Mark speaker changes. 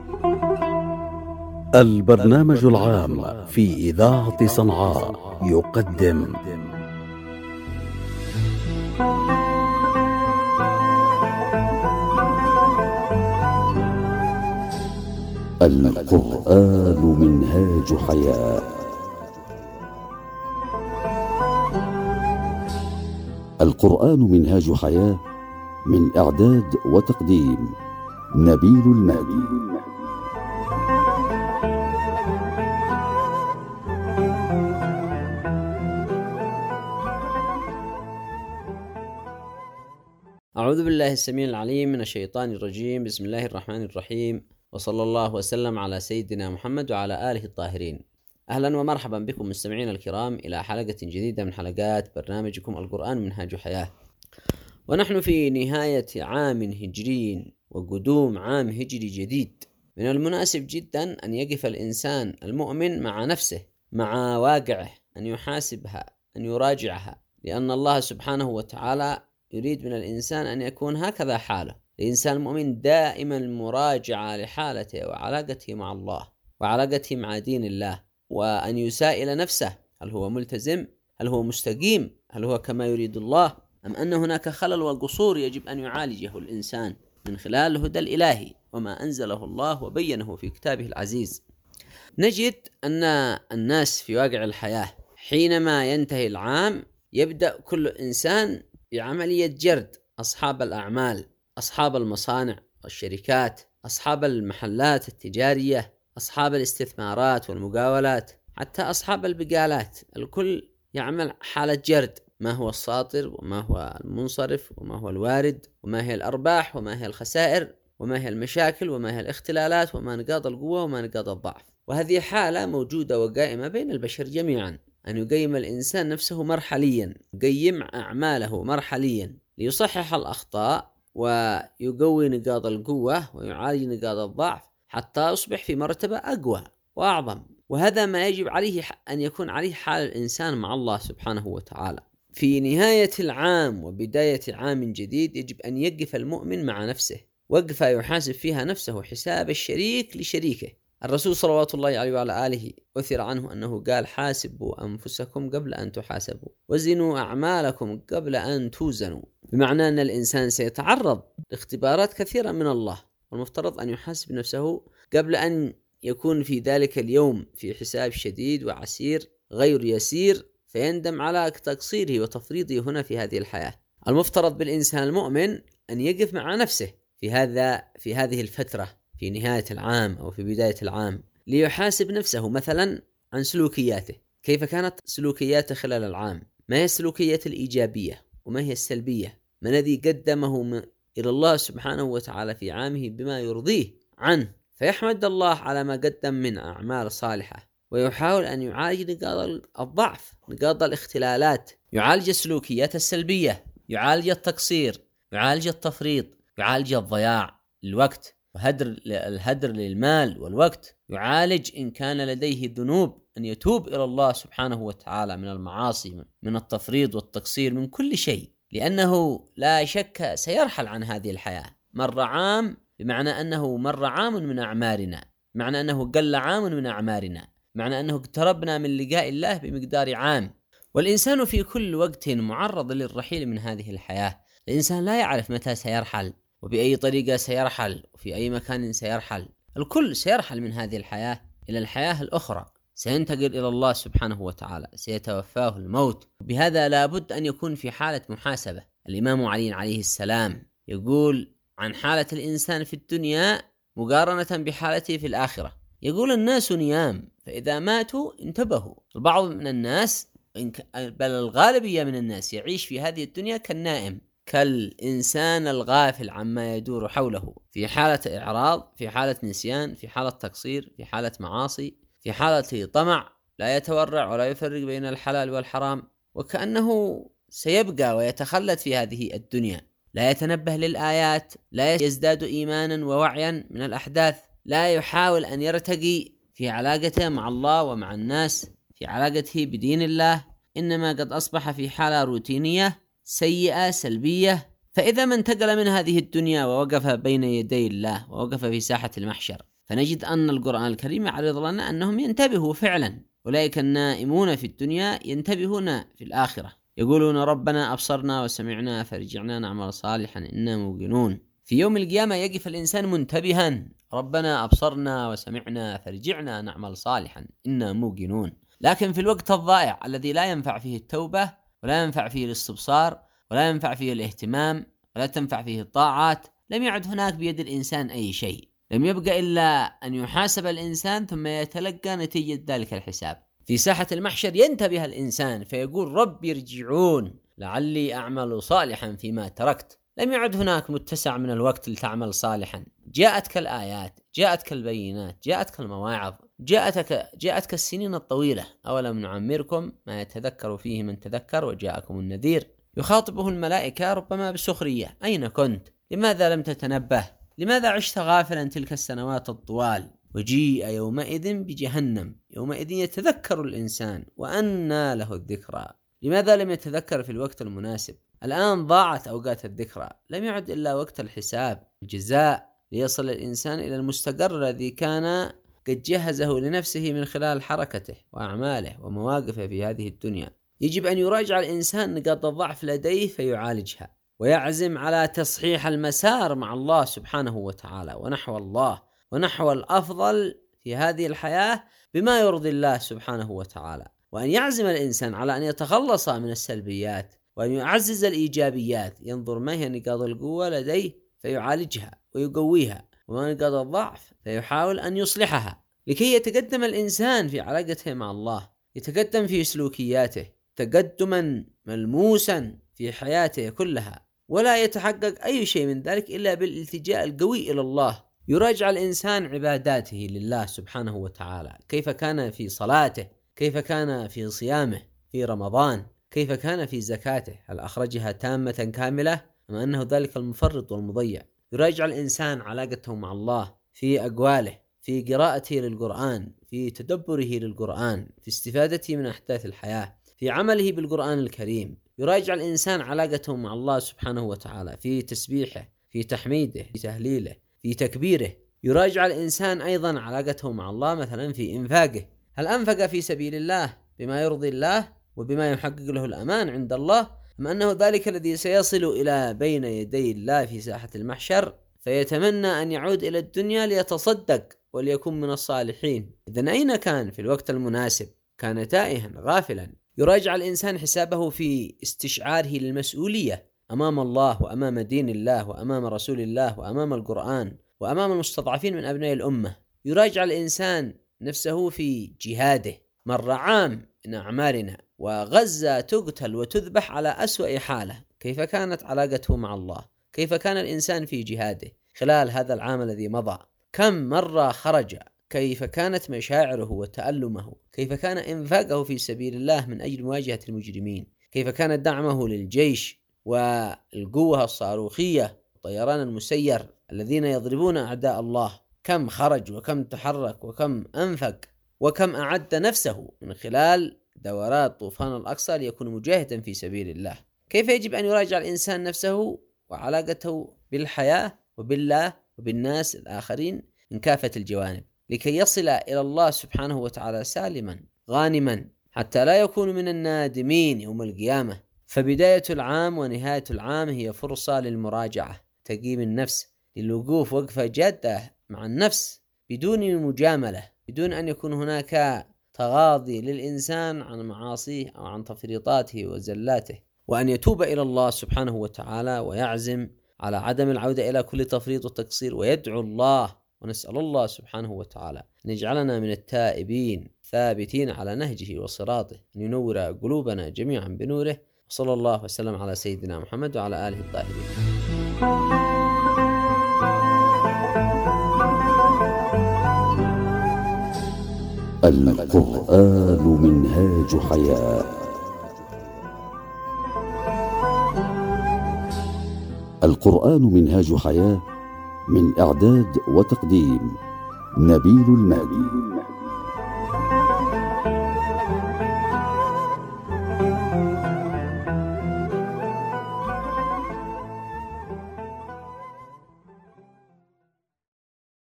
Speaker 1: البرنامج العام في إذاعة صنعاء يقدم القرآن منهاج حياة. القرآن منهاج حياة، من إعداد وتقديم نبيل المهدي.
Speaker 2: أعوذ بالله السميع العليم من الشيطان الرجيم. بسم الله الرحمن الرحيم، وصلى الله وسلم على سيدنا محمد وعلى آله الطاهرين. أهلا ومرحبا بكم مستمعين الكرام إلى حلقة جديدة من حلقات برنامجكم القرآن منهاج حياة. ونحن في نهاية عام هجري وقدوم عام هجري جديد. من المناسب جدا أن يقف الإنسان المؤمن مع نفسه، مع واقعه، أن يحاسبها، أن يراجعها، لأن الله سبحانه وتعالى يريد من الإنسان أن يكون هكذا حاله. الإنسان المؤمن دائما مراجعة لحالته وعلاقته مع الله وعلاقته مع دين الله، وأن يسائل نفسه: هل هو ملتزم؟ هل هو مستقيم؟ هل هو كما يريد الله؟ أم أن هناك خلل وقصور يجب أن يعالجه الإنسان من خلال الهدى الإلهي وما أنزله الله وبينه في كتابه العزيز؟ نجد أن الناس في واقع الحياة حينما ينتهي العام يبدأ كل إنسان بعملية جرد أصحاب الأعمال، أصحاب المصانع والشركات، أصحاب المحلات التجارية، أصحاب الاستثمارات والمقاولات، حتى أصحاب البقالات. الكل يعمل حالة جرد: ما هو الساطر، وما هو المنصرف، وما هو الوارد، وما هي الأرباح، وما هي الخسائر، وما هي المشاكل، وما هي الاختلالات، وما نقاط القوة وما نقاط الضعف. وهذه حالة موجودة وقائمة بين البشر جميعا، أن يقيم الإنسان نفسه مرحليا، يقيم أعماله مرحليا ليصحح الأخطاء ويقوي نقاط القوة ويعالج نقاط الضعف حتى يصبح في مرتبة أقوى وأعظم. وهذا ما يجب عليه أن يكون عليه حال الإنسان مع الله سبحانه وتعالى. في نهاية العام وبداية عام جديد يجب أن يقف المؤمن مع نفسه وقفة يحاسب فيها نفسه حساب الشريك لشريكه. الرسول صلوات الله عليه وعلى آله أثر عنه أنه قال: حاسبوا أنفسكم قبل أن تحاسبوا، وزنوا أعمالكم قبل أن توزنوا. بمعنى أن الإنسان سيتعرض لاختبارات كثيرة من الله، والمفترض أن يحاسب نفسه قبل أن يكون في ذلك اليوم في حساب شديد وعسير غير يسير فيندم على تقصيره وتفريطه هنا في هذه الحياة. المفترض بالإنسان المؤمن أن يقف مع نفسه في هذه الفترة في نهاية العام أو في بداية العام، ليحاسب نفسه مثلا عن سلوكياته. كيف كانت سلوكياته خلال العام؟ ما هي السلوكيات الإيجابية وما هي السلبية؟ ما الذي قدمه إلى الله سبحانه وتعالى في عامه بما يرضيه عنه، فيحمد الله على ما قدم من أعمال صالحة، ويحاول أن يعالج نقاط الضعف، نقاط الاختلالات، يعالج السلوكيات السلبية، يعالج التقصير، يعالج التفريط، يعالج الضياع للوقت الهدر للمال والوقت، يعالج إن كان لديه ذنوب أن يتوب إلى الله سبحانه وتعالى من المعاصي، من التفريط والتقصير، من كل شيء، لأنه لا شك سيرحل عن هذه الحياة. مر عام بمعنى أنه مر عام من أعمارنا، بمعنى أنه قل عام من أعمارنا، بمعنى أنه اقتربنا من لقاء الله بمقدار عام. والإنسان في كل وقت معرض للرحيل من هذه الحياة. الإنسان لا يعرف متى سيرحل وبأي طريقة سيرحل وفي أي مكان سيرحل. الكل سيرحل من هذه الحياة إلى الحياة الأخرى، سينتقل إلى الله سبحانه وتعالى، سيتوفاه الموت. بهذا لابد أن يكون في حالة محاسبة. الإمام علي عليه السلام يقول عن حالة الإنسان في الدنيا مقارنة بحالته في الآخرة، يقول: الناس نيام فإذا ماتوا انتبهوا. البعض من الناس، بل الغالبية من الناس، يعيش في هذه الدنيا كالنائم، كالإنسان الغافل عما يدور حوله، في حالة إعراض، في حالة نسيان، في حالة تقصير، في حالة معاصي، في حالة طمع، لا يتورع ولا يفرق بين الحلال والحرام، وكأنه سيبقى ويتخلد في هذه الدنيا، لا يتنبه للآيات، لا يزداد إيمانا ووعيا من الأحداث، لا يحاول أن يرتقي في علاقته مع الله ومع الناس، في علاقته بدين الله، إنما قد أصبح في حالة روتينية سيئة سلبية. فإذا ما انتقل من هذه الدنيا ووقف بين يدي الله ووقف في ساحة المحشر فنجد أن القرآن الكريم يعرض لنا أنهم ينتبهوا فعلا. أولئك النائمون في الدنيا ينتبهون في الآخرة، يقولون ربنا أبصرنا وسمعنا فرجعنا نعمل صالحا إنا موقنون. في يوم القيامة يقف الإنسان منتبها، ربنا أبصرنا وسمعنا فرجعنا نعمل صالحا إنا موقنون. لكن في الوقت الضائع الذي لا ينفع فيه التوبة ولا ينفع فيه الاستبصار ولا ينفع فيه الاهتمام ولا تنفع فيه الطاعات، لم يعد هناك بيد الإنسان أي شيء، لم يبقى إلا أن يحاسب الإنسان ثم يتلقى نتيجة ذلك الحساب. في ساحة المحشر ينتبه الإنسان فيقول رب يرجعون لعلي أعمل صالحا فيما تركت. لم يعد هناك متسع من الوقت لتعمل صالحا. جاءتك الآيات، جاءتك البينات، جاءتك المواعظ، جاءتك السنين الطويلة. أولم نعمركم ما يتذكر فيه من تذكر وجاءكم النذير. يخاطبه الملائكة ربما بسخرية، أين كنت؟ لماذا لم تتنبه؟ لماذا عشت غافلا تلك السنوات الطوال؟ وجيء يومئذ بجهنم، يومئذ يتذكر الإنسان وأنى له الذكرى. لماذا لم يتذكر في الوقت المناسب؟ الآن ضاعت أوقات الذكرى، لم يعد إلا وقت الحساب الجزاء، ليصل الإنسان إلى المستقر الذي كان قد جهزه لنفسه من خلال حركته وأعماله ومواقفه في هذه الدنيا. يجب أن يراجع الإنسان نقاط الضعف لديه فيعالجها، ويعزم على تصحيح المسار مع الله سبحانه وتعالى ونحو الله ونحو الأفضل في هذه الحياة بما يرضي الله سبحانه وتعالى. وأن يعزم الإنسان على أن يتخلص من السلبيات وأن يعزز الإيجابيات، ينظر ما هي نقاط القوة لديه فيعالجها ويقويها، وما نقاط الضعف فيحاول أن يصلحها، لكي يتقدم الإنسان في علاقته مع الله، يتقدم في سلوكياته تقدما ملموسا في حياته كلها، ولا يتحقق أي شيء من ذلك إلا بالالتجاء القوي إلى الله. يراجع الإنسان عباداته لله سبحانه وتعالى، كيف كان في صلاته، كيف كان في صيامه في رمضان، كيف كان في زكاته، هل أخرجها تامة كاملة أم أنه ذلك المفرط والمضيع. يراجع الإنسان علاقته مع الله في أقواله، في قراءته للقرآن، في تدبره للقرآن، في استفادته من أحداث الحياة، في عمله بالقرآن الكريم. يراجع الإنسان علاقته مع الله سبحانه وتعالى في تسبيحه، في تحميده، في تهليله، في تكبيره. يراجع الإنسان أيضا علاقته مع الله مثلا في إنفاقه، هل أنفق في سبيل الله بما يرضي الله وبما يحقق له الأمان عند الله، أم أنه ذلك الذي سيصل إلى بين يدي الله في ساحة المحشر فيتمنى أن يعود إلى الدنيا ليتصدق وليكون من الصالحين. إذن أين كان في الوقت المناسب؟ كان تائها غافلا. يراجع الإنسان حسابه في استشعاره للمسؤولية أمام الله وأمام دين الله وأمام رسول الله وأمام القرآن وأمام المستضعفين من أبناء الأمة. يراجع الإنسان نفسه في جهاده. مر عام من أعمارنا وغزة تقتل وتذبح على أسوأ حالة، كيف كانت علاقته مع الله؟ كيف كان الإنسان في جهاده خلال هذا العام الذي مضى؟ كم مرة خرج؟ كيف كانت مشاعره وتألمه؟ كيف كان إنفاقه في سبيل الله من أجل مواجهة المجرمين؟ كيف كان دعمه للجيش والقوة الصاروخية والطيران المسير الذين يضربون أعداء الله؟ كم خرج وكم تحرك وكم أنفق وكم أعد نفسه من خلال دورات طوفان الأقصى ليكون مجاهدا في سبيل الله. كيف يجب أن يراجع الإنسان نفسه وعلاقته بالحياة وبالله وبالناس الآخرين من كافة الجوانب لكي يصل إلى الله سبحانه وتعالى سالما غانما، حتى لا يكون من النادمين يوم القيامة. فبداية العام ونهاية العام هي فرصة للمراجعة، تقييم النفس، للوقوف وقفة جادة مع النفس بدون مجاملة، بدون أن يكون هناك تغاضي للإنسان عن معاصيه أو عن تفريطاته وزلاته، وأن يتوب إلى الله سبحانه وتعالى ويعزم على عدم العودة إلى كل تفريط وتقصير، ويدعو الله ونسأل الله سبحانه وتعالى أن يجعلنا من التائبين ثابتين على نهجه وصراطه، أن ينور قلوبنا جميعا بنوره. وصلى الله وسلم على سيدنا محمد وعلى آله الطاهرين.
Speaker 1: القرآن منهاج حياة. القرآن منهاج حياة، من إعداد وتقديم نبيل المهدي.